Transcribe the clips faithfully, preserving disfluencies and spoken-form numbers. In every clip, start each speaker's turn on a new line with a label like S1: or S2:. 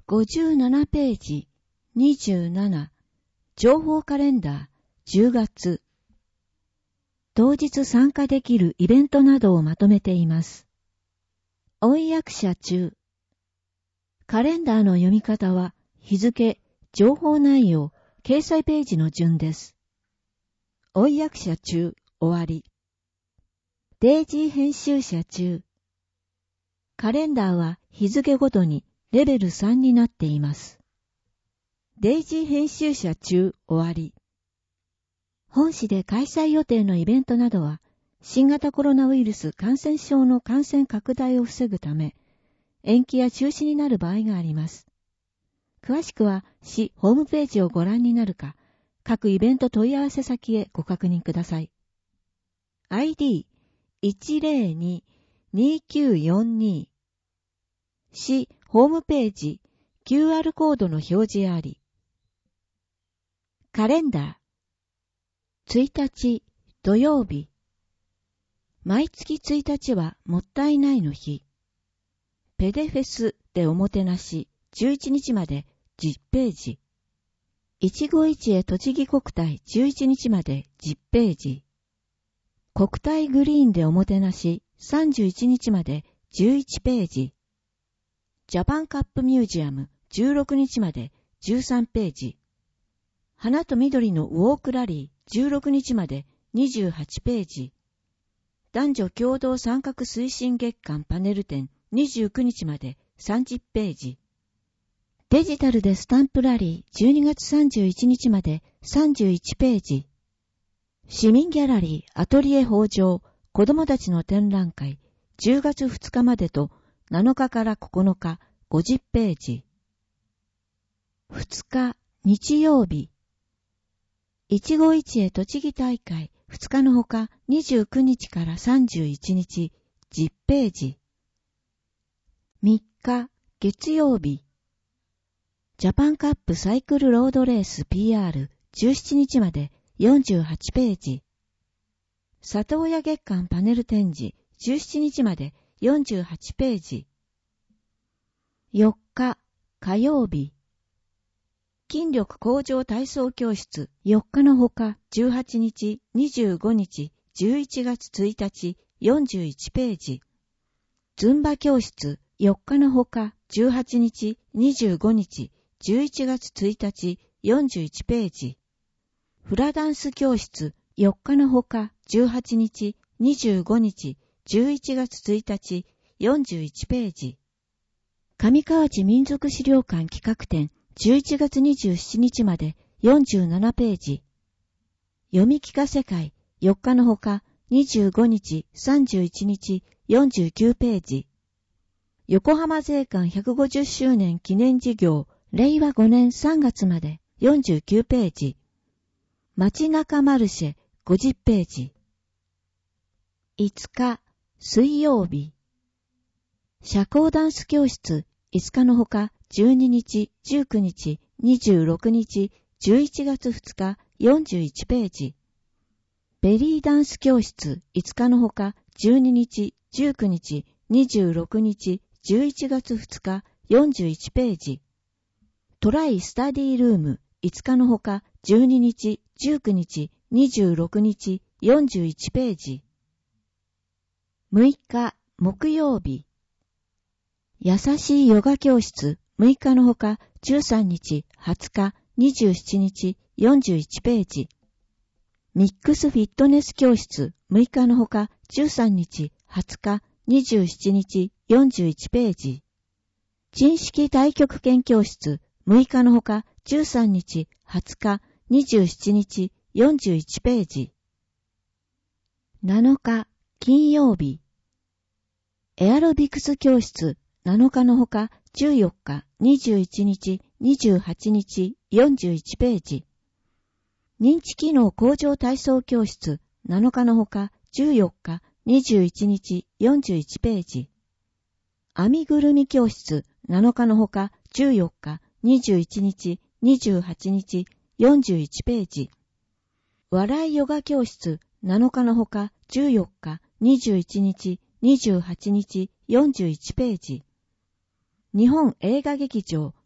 S1: ごじゅうななページ、にじゅうなな、情報カレンダー、じゅうがつ。当日参加できるイベントなどをまとめています。翻訳者中。カレンダーの読み方は、日付、情報内容、掲載ページの順です。翻訳者中、終わり。デイジー編集者中。カレンダーは日付ごとにレベルさんになっています。デイジー編集者中、終わり。本誌で開催予定のイベントなどは、新型コロナウイルス感染症の感染拡大を防ぐため、延期や中止になる場合があります。詳しくは、市ホームページをご覧になるか、各イベント問い合わせ先へご確認ください。アイディーいちまるに にきゅうよんに 市ホームページ キューアール コードの表示あり。カレンダーついたち土曜日。毎月ついたちはもったいないの日。ペデフェスでおもてなしじゅういちにちまでじゅっページ。一期一会栃木国体じゅういちにちまでじゅっページ。国体グリーンでおもてなしさんじゅういちにちまでじゅういちページ。ジャパンカップミュージアムじゅうろくにちまでじゅうさんページ。花と緑のウォークラリーじゅうろくにちまでにじゅうはちページ。男女共同参画推進月間パネル展にじゅうくにちまでさんじゅっページ。デジタルでスタンプラリーじゅうにがつさんじゅういちにちまでさんじゅういちページ。市民ギャラリーアトリエ北条子供たちの展覧会じゅうがつふつかまでとなのかからここのかごじゅっページ。ふつか日曜日。一期一会栃木大会ふつかのほかにじゅうくにちからさんじゅういちにちじゅっページ。みっか月曜日。ジャパンカップサイクルロードレース ピーアールじゅうしちにちまでよんじゅうはちページ。里親月間パネル展示じゅうしちにちまでよんじゅうはちページ。よっか火曜日。筋力向上体操教室よっかのほかじゅうはちにち、にじゅうごにち、じゅういちがつついたちよんじゅういちページ。ズンバ教室よっかのほかじゅうはちにち、にじゅうごにち、じゅういちがつついたちよんじゅういちページ。フラダンス教室よっかのほかじゅうはちにち、にじゅうごにち、じゅういちがつついたちよんじゅういちページ。上河内民族資料館企画展じゅういちがつにじゅうしちにちまでよんじゅうななページ。読み聞かせ会よっかのほかにじゅうごにち、さんじゅういちにち、よんじゅうきゅうページ。横浜税関ひゃくごじゅっしゅうねん記念事業れいわごねんさんがつまでよんじゅうきゅうページ。街中マルシェごじゅっページ。いつか水曜日。社交ダンス教室いつかのほかじゅうににち、じゅうくにち、にじゅうろくにち、じゅういちがつふつかよんじゅういちページ。ベリーダンス教室いつかのほかじゅうににち、じゅうくにち、にじゅうろくにち、じゅういちがつふつかよんじゅういちページ。トライスタディルームいつかのほかじゅうににち、じゅうくにち、にじゅうろくにち、よんじゅういちページ。むいか木曜日。優しいヨガ教室むいかのほかじゅうさんにち、はつか、にじゅうしちにち、よんじゅういちページ。ミックスフィットネス教室むいかのほかじゅうさんにち、はつか、にじゅうしちにち、よんじゅういちページ。珍式太極拳教室むいかのほかじゅうさんにち、はつか、にじゅうしちにち、よんじゅういちページ。なのか金曜日。エアロビクス教室なのかのほかじゅうよっか、にじゅういちにち、にじゅうはちにち、よんじゅういちページ。認知機能向上体操教室なのかのほかじゅうよっか、にじゅういちにち、よんじゅういちページ。編みぐるみ教室なのかのほかじゅうよっか、にじゅういちにち、にじゅうはちにち、よんじゅういちページ。笑いヨガ教室なのかのほかじゅうよっか、にじゅういちにち、にじゅうはちにち、よんじゅういちページ。日本映画劇場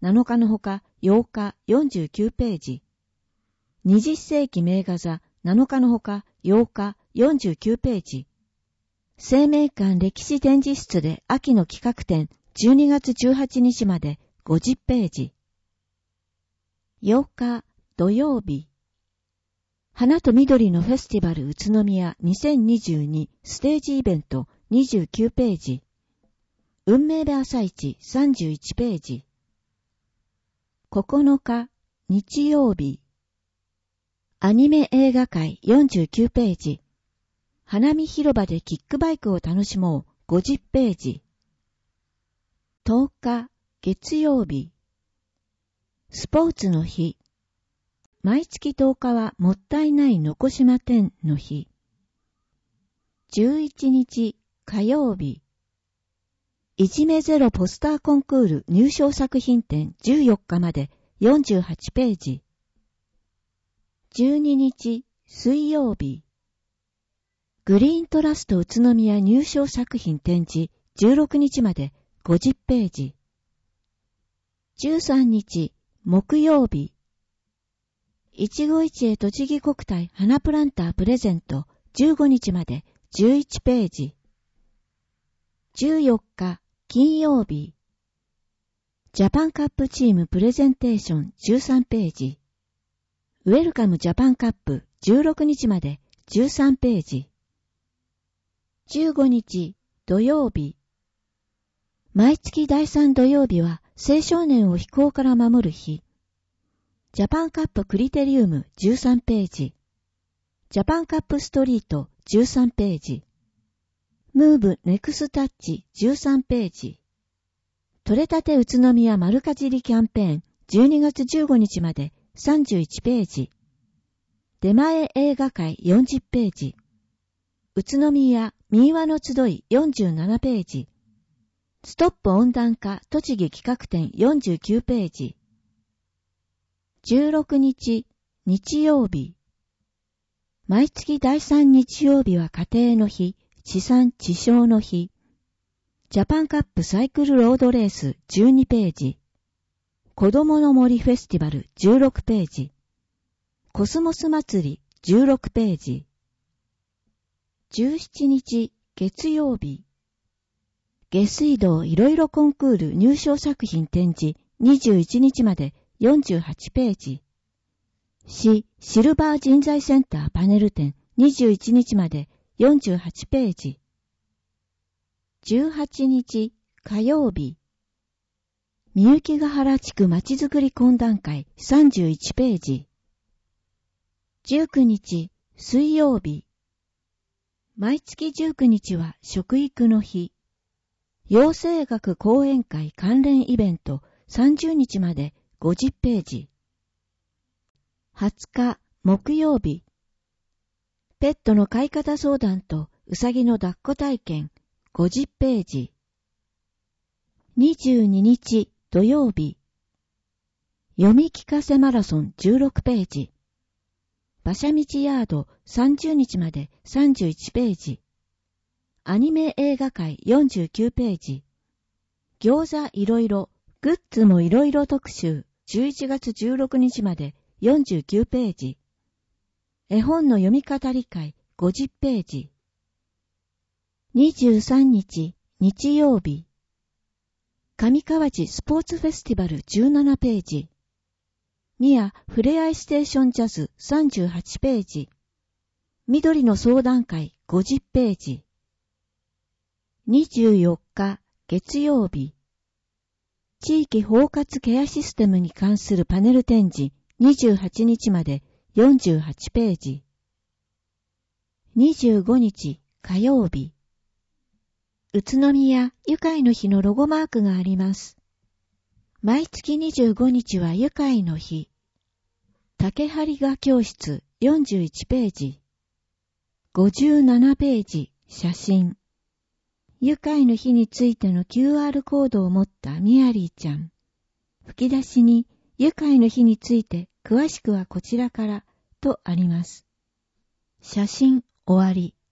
S1: なのかのほかようかよんじゅうきゅうページ。にじゅっせいき名画座なのかのほかようかよんじゅうきゅうページ。生命館歴史展示室で秋の企画展じゅうにがつじゅうはちにちまでごじゅっページ。ようか土曜日。花と緑のフェスティバル宇都宮にせんにじゅうにステージイベントにじゅうきゅうページ。運命部朝市さんじゅういちページ。ここのか日曜日。アニメ映画会よんじゅうきゅうページ。花見広場でキックバイクを楽しもうごじゅっページ。とおか月曜日。スポーツの日。毎月とおかはもったいないのこしま展の日。じゅういちにち火曜日。いじめゼロポスターコンクール入賞作品展じゅうよっかまでよんじゅうはちページ。じゅうににち水曜日。グリーントラスト宇都宮入賞作品展示じゅうろくにちまでごじゅっページ。じゅうさんにち木曜日。一期一会栃木国体花プランタープレゼントじゅうごにちまでじゅういちページ。じゅうよっか金曜日。ジャパンカップチームプレゼンテーションじゅうさんページ。ウェルカムジャパンカップじゅうろくにちまでじゅうさんページ。じゅうごにち土曜日。毎月だいさん土曜日は青少年を非行から守る日。ジャパンカップクリテリウムじゅうさんページ。ジャパンカップストリートじゅうさんページ。ムーブネクスタッチじゅうさんページ。取れたて宇都宮丸かじりキャンペーンじゅうにがつじゅうごにちまでさんじゅういちページ。出前映画会よんじゅっページ。宇都宮民話の集いよんじゅうななページ。ストップ温暖化栃木企画展よんじゅうきゅうページ。じゅうろくにち日曜日。毎月だいさん日曜日は家庭の日、地産地消の日。ジャパンカップサイクルロードレースじゅうにページ。子供の森フェスティバルじゅうろくページ。コスモス祭りじゅうろくページ。じゅうしちにち月曜日。下水道いろいろコンクール入賞作品展示にじゅういちにちまでよんじゅうはちページ。市シルバー人材センターパネル展にじゅういちにちまでよんじゅうはちページ。じゅうはちにち火曜日。みゆきが原地区まちづくり懇談会さんじゅういちページ。じゅうくにち水曜日。毎月じゅうくにちは食育の日。養生学講演会関連イベントさんじゅうにちまでごじゅっページ。はつか木曜日。ペットの飼い方相談とうさぎの抱っこ体験ごじゅっページ。にじゅうににち土曜日。読み聞かせマラソンじゅうろくページ。馬車道ヤードさんじゅうにちまでさんじゅういちページ。アニメ映画会よんじゅうきゅうページ。餃子いろいろ、グッズもいろいろ特集じゅういちがつじゅうろくにちまでよんじゅうきゅうページ。絵本の読み語り会ごじゅっページ。にじゅうさんにち日曜日。上河内スポーツフェスティバルじゅうななページ。宮ふれあいステーションジャズさんじゅうはちページ。緑の相談会ごじゅっページ。にじゅうよっか月曜日。地域包括ケアシステムに関するパネル展示にじゅうはちにちまでよんじゅうはちページ。にじゅうごにち火曜日。宇都宮愉快の日のロゴマークがあります。毎月にじゅうごにちは愉快の日。竹張画教室よんじゅういちページ。ごじゅうななページ写真。愉快の日についての キューアール コードを持ったミアリーちゃん。吹き出しに愉快の日について詳しくはこちらからとあります。写真終わり。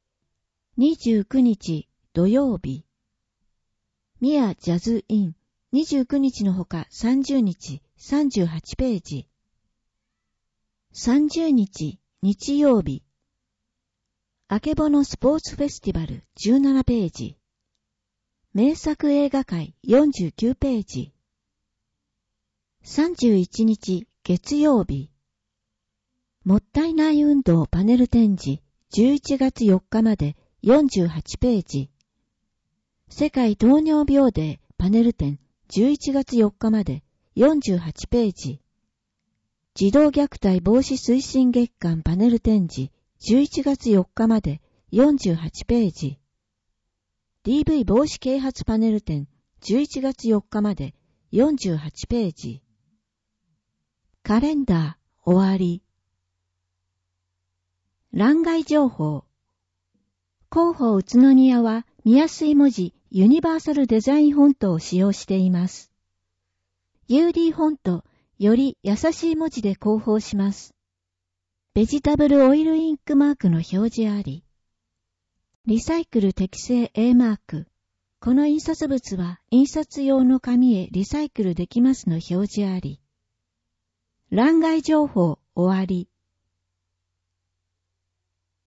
S1: にじゅうくにち土曜日。ミアジャズインにじゅうくにちのほかさんじゅうにちさんじゅうはちページ。さんじゅうにち日曜日。あけぼのスポーツフェスティバルじゅうななページ。名作映画会よんじゅうきゅうページ。さんじゅういちにち月曜日。もったいない運動パネル展示じゅういちがつよっかまでよんじゅうはちページ。世界糖尿病デーパネル展じゅういちがつよっかまでよんじゅうはちページ。児童虐待防止推進月間パネル展示じゅういちがつよっかまでよんじゅうはちページ。ディーブイ 防止啓発パネル展じゅういちがつよっかまでよんじゅうはちページ。カレンダー終わり。欄外情報。広報宇都宮は見やすい文字ユニバーサルデザインフォントを使用しています。ユーディー フォントより優しい文字で広報します。ベジタブルオイルインクマークの表示あり。リサイクル適正 A マーク。この印刷物は印刷用の紙へリサイクルできますの表示あり。欄外情報終わり。